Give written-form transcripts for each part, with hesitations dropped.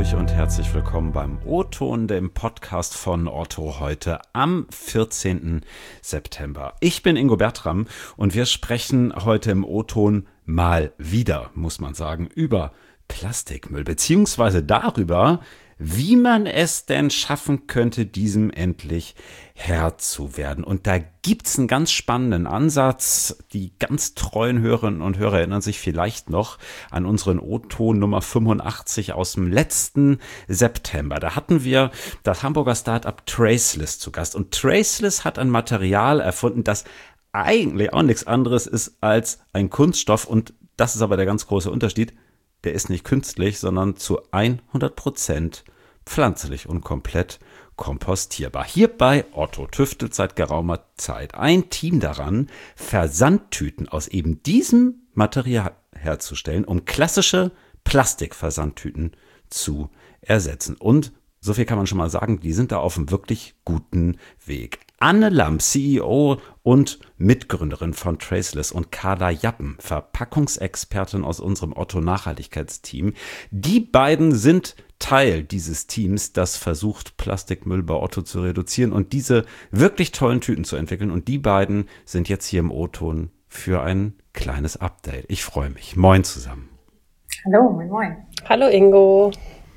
euch und herzlich willkommen beim O-Ton, dem Podcast von Otto, heute am 14. September. Ich bin Ingo Bertram und wir sprechen heute im O-Ton mal wieder, muss man sagen, über Plastikmüll, beziehungsweise darüber, wie man es denn schaffen könnte, diesem endlich Herr zu werden. Und da gibt's einen ganz spannenden Ansatz. Die ganz treuen Hörerinnen und Hörer erinnern sich vielleicht noch an unseren O-Ton Nummer 85 aus dem letzten September. Da hatten wir das Hamburger Startup Traceless zu Gast. Und Traceless hat ein Material erfunden, das eigentlich auch nichts anderes ist als ein Kunststoff. Und das ist aber der ganz große Unterschied. Der ist nicht künstlich, sondern zu 100% pflanzlich und komplett kompostierbar. Hier bei Otto tüftelt seit geraumer Zeit ein Team daran, Versandtüten aus eben diesem Material herzustellen, um klassische Plastikversandtüten zu ersetzen. Und so viel kann man schon mal sagen, die sind da auf einem wirklich guten Weg. Anne Lamm, CEO und Mitgründerin von Traceless, und Carla Jappen, Verpackungsexpertin aus unserem Otto-Nachhaltigkeitsteam. Die beiden sind Teil dieses Teams, das versucht, Plastikmüll bei Otto zu reduzieren und diese wirklich tollen Tüten zu entwickeln. Und die beiden sind jetzt hier im O-Ton für ein kleines Update. Ich freue mich. Moin zusammen. Hallo, moin moin. Hallo Ingo.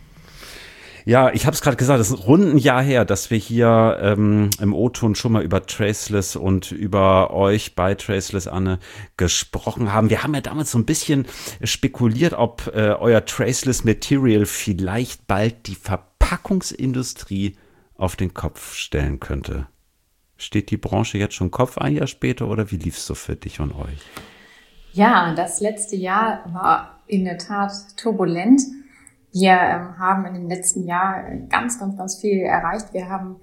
Ja, ich habe es gerade gesagt, es ist rund ein Jahr her, dass wir hier im O-Ton schon mal über Traceless und über euch bei Traceless, Anne, gesprochen haben. Wir haben ja damals so ein bisschen spekuliert, ob euer Traceless Material vielleicht bald die Verpackungsindustrie auf den Kopf stellen könnte. Steht die Branche jetzt schon Kopf ein Jahr später oder wie lief es so für dich und euch? Ja, das letzte Jahr war in der Tat turbulent. Wir haben in dem letzten Jahr ganz viel erreicht. Wir haben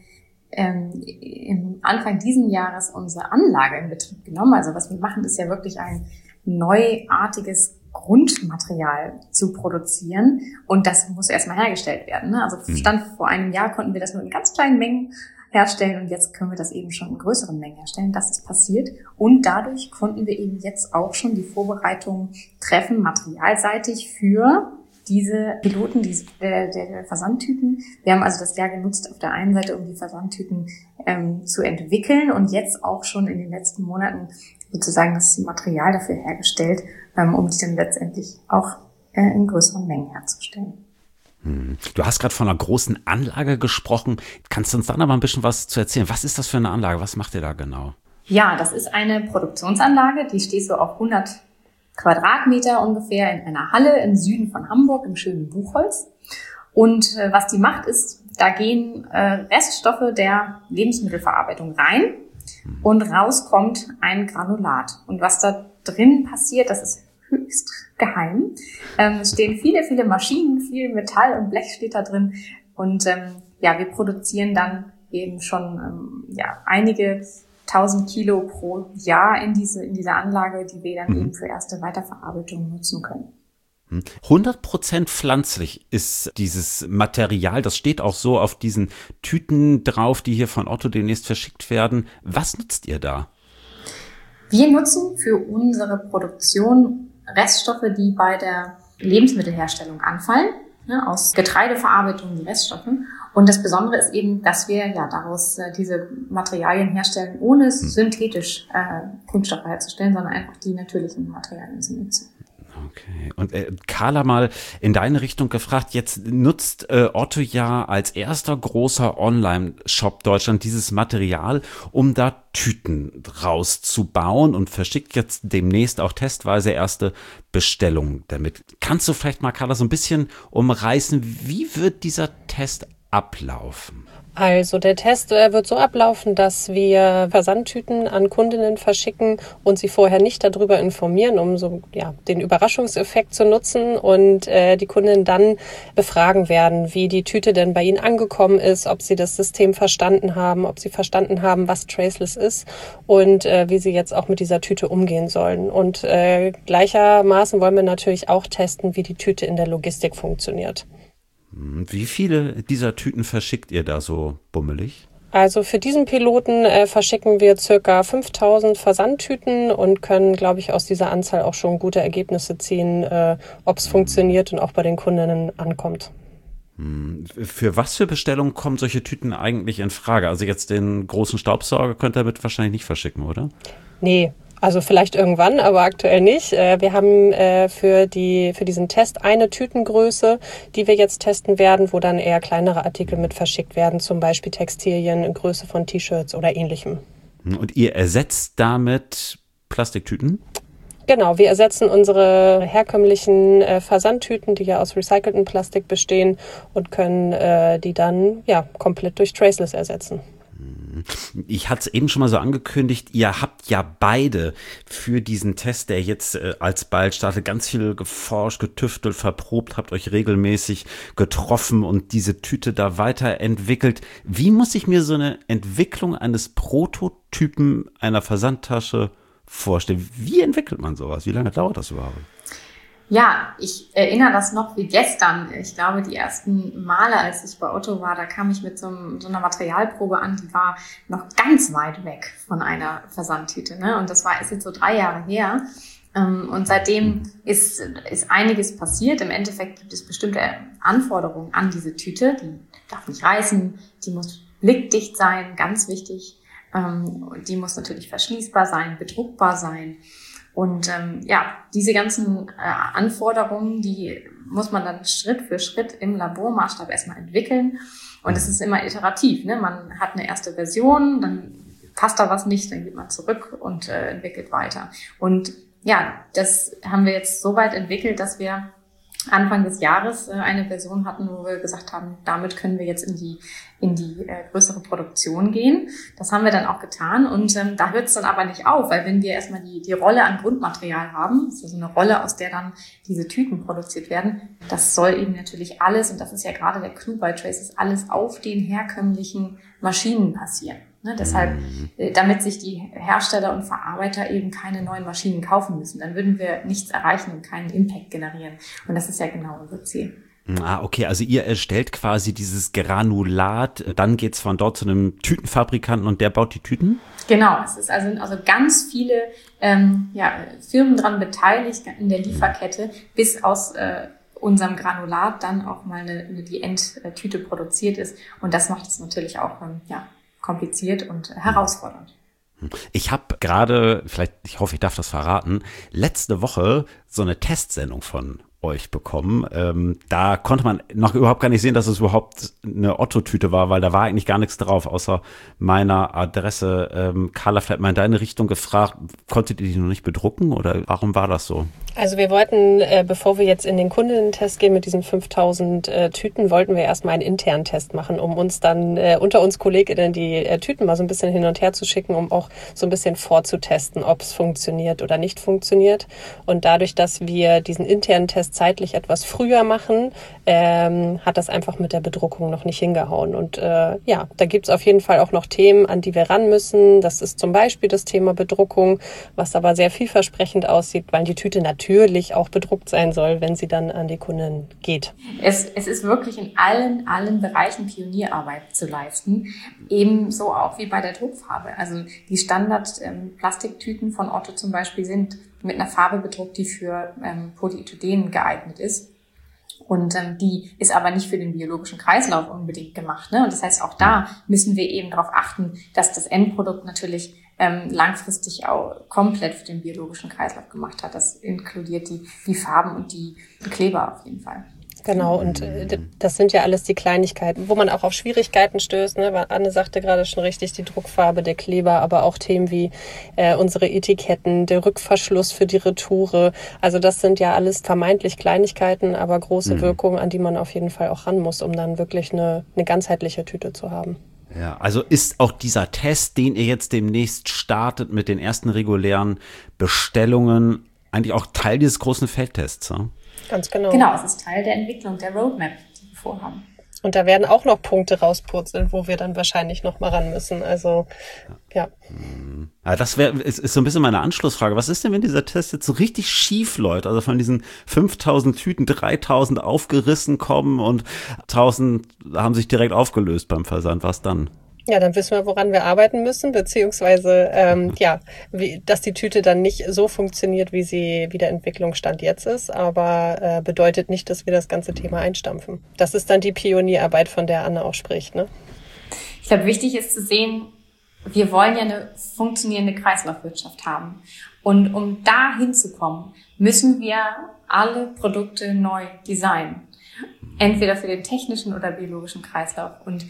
im Anfang diesen Jahres unsere Anlage in Betrieb genommen. Also was wir machen, ist ja wirklich ein neuartiges Grundmaterial zu produzieren. Und das muss erstmal hergestellt werden. Ne? Also Stand vor einem Jahr konnten wir das nur in ganz kleinen Mengen herstellen und jetzt können wir das eben schon in größeren Mengen herstellen. Das ist passiert und dadurch konnten wir eben jetzt auch schon die Vorbereitungen treffen, materialseitig für diese Piloten, der Versandtüten. Wir haben also das Jahr genutzt auf der einen Seite, um die Versandtüten zu entwickeln und jetzt auch schon in den letzten Monaten sozusagen das Material dafür hergestellt, um die dann letztendlich auch in größeren Mengen herzustellen. Du hast gerade von einer großen Anlage gesprochen. Kannst du uns da noch mal ein bisschen was zu erzählen? Was ist das für eine Anlage? Was macht ihr da genau? Ja, das ist eine Produktionsanlage, die steht so auf 100 Quadratmeter ungefähr in einer Halle im Süden von Hamburg, im schönen Buchholz. Und was die macht ist, da gehen Reststoffe der Lebensmittelverarbeitung rein und raus kommt ein Granulat. Und was da drin passiert, das ist höchst geheim. Es stehen viele Maschinen, viel Metall und Blech steht da drin. Und wir produzieren dann eben schon einige 1000 Kilo pro Jahr in dieser Anlage, die wir dann eben für erste Weiterverarbeitung nutzen können. 100% pflanzlich ist dieses Material, das steht auch so auf diesen Tüten drauf, die hier von Otto demnächst verschickt werden. Was nutzt ihr da? Wir nutzen für unsere Produktion Reststoffe, die bei der Lebensmittelherstellung anfallen, aus Getreideverarbeitung, die Reststoffe. Und das Besondere ist eben, dass wir daraus diese Materialien herstellen, ohne synthetisch Kunststoffe herzustellen, sondern einfach die natürlichen Materialien zu nutzen. Okay. Und Carla, mal in deine Richtung gefragt, jetzt nutzt Otto ja als erster großer Online-Shop Deutschland dieses Material, um da Tüten rauszubauen und verschickt jetzt demnächst auch testweise erste Bestellungen damit. Kannst du vielleicht mal, Carla, so ein bisschen umreißen, wie wird dieser Test ablaufen? Also der Test wird so ablaufen, dass wir Versandtüten an Kundinnen verschicken und sie vorher nicht darüber informieren, um so den Überraschungseffekt zu nutzen und die Kundinnen dann befragen werden, wie die Tüte denn bei ihnen angekommen ist, ob sie das System verstanden haben, ob sie verstanden haben, was Traceless ist und wie sie jetzt auch mit dieser Tüte umgehen sollen. Und gleichermaßen wollen wir natürlich auch testen, wie die Tüte in der Logistik funktioniert. Wie viele dieser Tüten verschickt ihr da so bummelig? Also für diesen Piloten verschicken wir circa 5000 Versandtüten und können, glaube ich, aus dieser Anzahl auch schon gute Ergebnisse ziehen, ob es funktioniert und auch bei den Kundinnen ankommt. Für was für Bestellungen kommen solche Tüten eigentlich in Frage? Also jetzt den großen Staubsauger könnt ihr damit wahrscheinlich nicht verschicken, oder? Nee, also vielleicht irgendwann, aber aktuell nicht. Wir haben für diesen Test eine Tütengröße, die wir jetzt testen werden, wo dann eher kleinere Artikel mit verschickt werden, zum Beispiel Textilien in Größe von T-Shirts oder ähnlichem. Und ihr ersetzt damit Plastiktüten? Genau, wir ersetzen unsere herkömmlichen Versandtüten, die ja aus recyceltem Plastik bestehen, und können die dann komplett durch Traceless ersetzen. Ich hatte es eben schon mal so angekündigt, ihr habt ja beide für diesen Test, der jetzt als bald startet, ganz viel geforscht, getüftelt, verprobt, habt euch regelmäßig getroffen und diese Tüte da weiterentwickelt. Wie muss ich mir so eine Entwicklung eines Prototypen einer Versandtasche vorstellen? Wie entwickelt man sowas? Wie lange dauert das überhaupt? Ja, ich erinnere das noch wie gestern. Ich glaube, die ersten Male, als ich bei Otto war, da kam ich mit so einer Materialprobe an, die war noch ganz weit weg von einer Versandtüte, ne? Und ist jetzt so 3 Jahre her. Und seitdem ist einiges passiert. Im Endeffekt gibt es bestimmte Anforderungen an diese Tüte. Die darf nicht reißen, die muss blickdicht sein, ganz wichtig. Die muss natürlich verschließbar sein, bedruckbar sein. Und diese ganzen Anforderungen, die muss man dann Schritt für Schritt im Labormaßstab erstmal entwickeln. Und es ist immer iterativ, ne? Man hat eine erste Version, dann passt da was nicht, dann geht man zurück und entwickelt weiter. Und ja, das haben wir jetzt so weit entwickelt, dass wir Anfang des Jahres eine Version hatten, wo wir gesagt haben, damit können wir jetzt in die größere Produktion gehen. Das haben wir dann auch getan und da hört es dann aber nicht auf, weil wenn wir erstmal die Rolle an Grundmaterial haben, das ist also eine Rolle, aus der dann diese Tüten produziert werden, das soll eben natürlich alles, und das ist ja gerade der Clou bei Traceless, alles auf den herkömmlichen Maschinen passieren. Ne, deshalb, damit sich die Hersteller und Verarbeiter eben keine neuen Maschinen kaufen müssen, dann würden wir nichts erreichen und keinen Impact generieren. Und das ist ja genau unser Ziel. Ah, okay, also ihr erstellt quasi dieses Granulat, dann geht's von dort zu einem Tütenfabrikanten und der baut die Tüten? Genau, es ist also ganz viele Firmen dran beteiligt in der Lieferkette, bis aus unserem Granulat dann auch mal die Endtüte produziert ist. Und das macht es natürlich auch kompliziert und herausfordernd. Ich habe gerade, ich hoffe, ich darf das verraten, letzte Woche so eine Testsendung von euch bekommen. Da konnte man noch überhaupt gar nicht sehen, dass es überhaupt eine Otto-Tüte war, weil da war eigentlich gar nichts drauf, außer meiner Adresse. Carla, vielleicht mal in deine Richtung gefragt, konntet ihr die noch nicht bedrucken oder warum war das so? Also wir wollten, bevor wir jetzt in den Kundentest gehen mit diesen 5000 Tüten, wollten wir erstmal einen internen Test machen, um uns dann unter uns KollegInnen die Tüten mal so ein bisschen hin und her zu schicken, um auch so ein bisschen vorzutesten, ob es funktioniert oder nicht funktioniert. Und dadurch, dass wir diesen internen Test zeitlich etwas früher machen, hat das einfach mit der Bedruckung noch nicht hingehauen. Und da gibt's auf jeden Fall auch noch Themen, an die wir ran müssen. Das ist zum Beispiel das Thema Bedruckung, was aber sehr vielversprechend aussieht, weil die Tüte natürlich auch bedruckt sein soll, wenn sie dann an die Kunden geht. Es ist wirklich in allen Bereichen Pionierarbeit zu leisten, ebenso auch wie bei der Druckfarbe. Also die Standard-Plastiktüten von Otto zum Beispiel sind mit einer Farbe bedruckt, die für Polyethylen geeignet ist. Und die ist aber nicht für den biologischen Kreislauf unbedingt gemacht, ne? Und das heißt, auch da müssen wir eben darauf achten, dass das Endprodukt natürlich langfristig auch komplett für den biologischen Kreislauf gemacht hat. Das inkludiert die Farben und die Kleber auf jeden Fall. Genau, und das sind ja alles die Kleinigkeiten, wo man auch auf Schwierigkeiten stößt, ne? Weil Anne sagte gerade schon richtig, die Druckfarbe, der Kleber, aber auch Themen wie unsere Etiketten, der Rückverschluss für die Retoure. Also das sind ja alles vermeintlich Kleinigkeiten, aber große Wirkungen, an die man auf jeden Fall auch ran muss, um dann wirklich eine ganzheitliche Tüte zu haben. Ja, also ist auch dieser Test, den ihr jetzt demnächst startet mit den ersten regulären Bestellungen, eigentlich auch Teil dieses großen Feldtests, ne? Ganz genau. Genau, es ist Teil der Entwicklung der Roadmap, die wir vorhaben. Und da werden auch noch Punkte rauspurzeln, wo wir dann wahrscheinlich noch mal ran müssen. Also, ja. Ja, das ist so ein bisschen meine Anschlussfrage. Was ist denn, wenn dieser Test jetzt so richtig schief läuft? Also von diesen 5000 Tüten 3000 aufgerissen kommen und 1000 haben sich direkt aufgelöst beim Versand. Was dann? Ja, dann wissen wir, woran wir arbeiten müssen, beziehungsweise dass die Tüte dann nicht so funktioniert, wie der Entwicklungsstand jetzt ist, aber bedeutet nicht, dass wir das ganze Thema einstampfen. Das ist dann die Pionierarbeit, von der Anne auch spricht, ne? Ich glaube, wichtig ist zu sehen, wir wollen ja eine funktionierende Kreislaufwirtschaft haben. Und um da hinzukommen, müssen wir alle Produkte neu designen. Entweder für den technischen oder biologischen Kreislauf. Und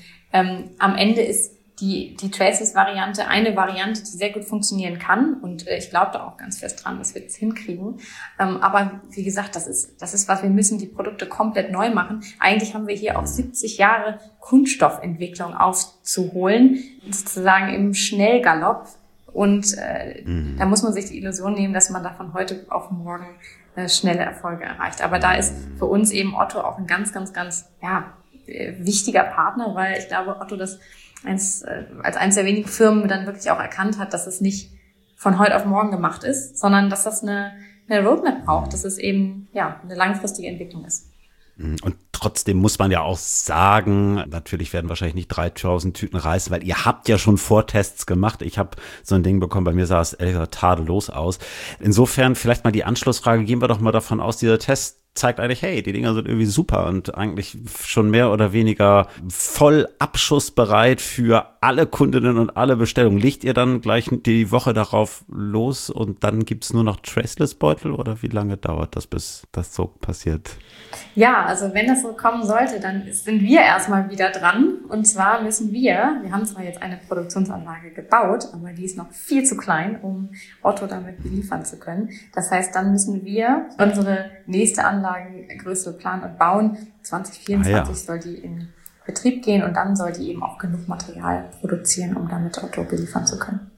am Ende ist die Traceless-Variante eine Variante, die sehr gut funktionieren kann. Und ich glaube da auch ganz fest dran, dass wir das hinkriegen. Aber wie gesagt, das ist was, wir müssen die Produkte komplett neu machen. Eigentlich haben wir hier auch 70 Jahre Kunststoffentwicklung aufzuholen, sozusagen im Schnellgalopp. Und da muss man sich die Illusion nehmen, dass man da von heute auf morgen schnelle Erfolge erreicht. Aber da ist für uns eben Otto auch ein ganz, ganz, ganz wichtiger Partner, weil ich glaube, Otto das als eines der wenigen Firmen dann wirklich auch erkannt hat, dass es nicht von heute auf morgen gemacht ist, sondern dass das eine Roadmap braucht, dass es eben eine langfristige Entwicklung ist. Und trotzdem muss man ja auch sagen, natürlich werden wahrscheinlich nicht 3000 Tüten reißen, weil ihr habt ja schon Vortests gemacht. Ich habe so ein Ding bekommen, bei mir sah es ehrlich gesagt tadellos aus. Insofern vielleicht mal die Anschlussfrage, gehen wir doch mal davon aus, dieser Test zeigt eigentlich, hey, die Dinger sind irgendwie super und eigentlich schon mehr oder weniger voll abschussbereit für alle Kundinnen und alle Bestellungen. Legt ihr dann gleich die Woche darauf los und dann gibt's nur noch Traceless-Beutel oder wie lange dauert das, bis das so passiert? Ja, also wenn das so kommen sollte, dann sind wir erstmal wieder dran. Und zwar müssen wir haben zwar jetzt eine Produktionsanlage gebaut, aber die ist noch viel zu klein, um Otto damit beliefern zu können. Das heißt, dann müssen wir unsere nächste Anlagengröße planen und bauen. 2024 soll die in Betrieb gehen und dann soll die eben auch genug Material produzieren, um damit Otto beliefern zu können.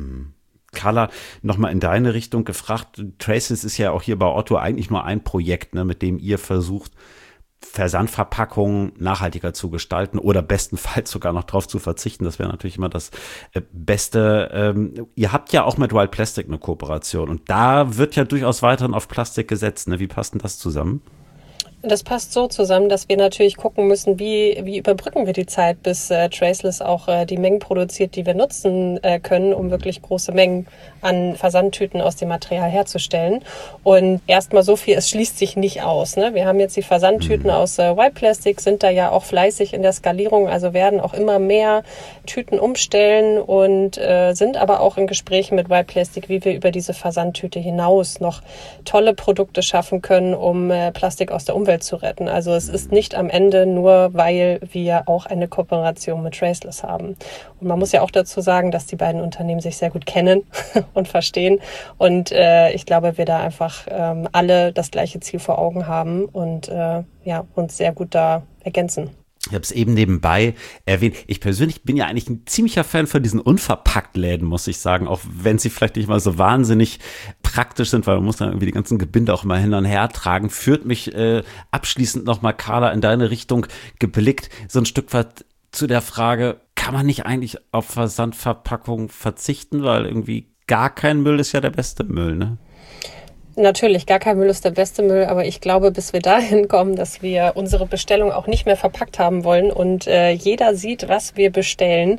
Carla, nochmal in deine Richtung gefragt. Traceless ist ja auch hier bei Otto eigentlich nur ein Projekt, ne, mit dem ihr versucht, Versandverpackungen nachhaltiger zu gestalten oder bestenfalls sogar noch drauf zu verzichten. Das wäre natürlich immer das Beste. Ihr habt ja auch mit Wild Plastic eine Kooperation und da wird ja durchaus weiterhin auf Plastik gesetzt. Ne? Wie passt denn das zusammen? Das passt so zusammen, dass wir natürlich gucken müssen, wie überbrücken wir die Zeit, bis Traceless auch die Mengen produziert, die wir nutzen können, um wirklich große Mengen an Versandtüten aus dem Material herzustellen. Und erstmal so viel, es schließt sich nicht aus. Ne? Wir haben jetzt die Versandtüten aus Wild Plastic, sind da ja auch fleißig in der Skalierung, also werden auch immer mehr Tüten umstellen und sind aber auch in Gesprächen mit Wild Plastic, wie wir über diese Versandtüte hinaus noch tolle Produkte schaffen können, um Plastik aus der Umwelt zu retten. Also es ist nicht am Ende nur, weil wir auch eine Kooperation mit Traceless haben. Und man muss ja auch dazu sagen, dass die beiden Unternehmen sich sehr gut kennen und verstehen. Und ich glaube, wir da einfach alle das gleiche Ziel vor Augen haben und uns sehr gut da ergänzen. Ich habe es eben nebenbei erwähnt. Ich persönlich bin ja eigentlich ein ziemlicher Fan von diesen Unverpacktläden, muss ich sagen, auch wenn sie vielleicht nicht mal so wahnsinnig praktisch sind, weil man muss dann irgendwie die ganzen Gebinde auch mal hin und her tragen. Führt mich abschließend nochmal, Carla, in deine Richtung geblickt, so ein Stück weit zu der Frage, kann man nicht eigentlich auf Versandverpackungen verzichten, weil irgendwie gar kein Müll ist ja der beste Müll, ne? Natürlich, gar kein Müll ist der beste Müll, aber ich glaube, bis wir dahin kommen, dass wir unsere Bestellung auch nicht mehr verpackt haben wollen und jeder sieht, was wir bestellen,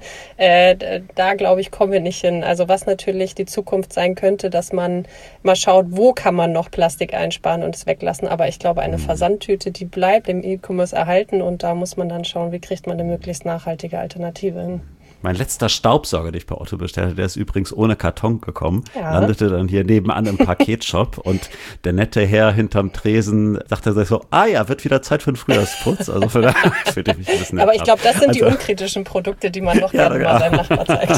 da glaube ich, kommen wir nicht hin. Also was natürlich die Zukunft sein könnte, dass man mal schaut, wo kann man noch Plastik einsparen und es weglassen. Aber ich glaube, eine Versandtüte, die bleibt im E-Commerce erhalten und da muss man dann schauen, wie kriegt man eine möglichst nachhaltige Alternative hin. Mein letzter Staubsauger, den ich bei Otto bestellte, der ist übrigens ohne Karton gekommen, landete dann hier nebenan im Paketshop und der nette Herr hinterm Tresen sagte sich so, wird wieder Zeit für einen Frühjahrsputz. Also vielleicht fühlte ich mich ein bisschen aber ich glaube, das sind die unkritischen Produkte, die man noch gerne mal seinem Nachbar zeigt.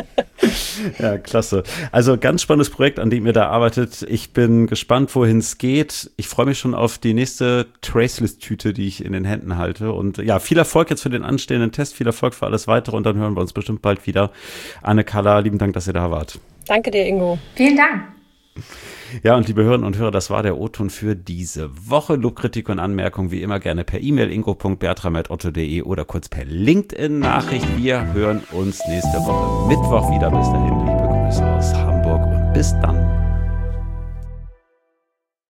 Ja, klasse. Also ganz spannendes Projekt, an dem ihr da arbeitet. Ich bin gespannt, wohin es geht. Ich freue mich schon auf die nächste Traceless-Tüte, die ich in den Händen halte. Und ja, viel Erfolg jetzt für den anstehenden Test, viel Erfolg für alles Weitere und dann hören wir uns bestimmt bald wieder. Anne, Carla, lieben Dank, dass ihr da wart. Danke dir, Ingo. Vielen Dank. Ja, und liebe Hörerinnen und Hörer, das war der O-Ton für diese Woche. Lob, Kritik und Anmerkungen wie immer gerne per E-Mail ingo.bertram@otto.de oder kurz per LinkedIn-Nachricht. Wir hören uns nächste Woche Mittwoch wieder. Bis dahin, liebe Grüße aus Hamburg und bis dann.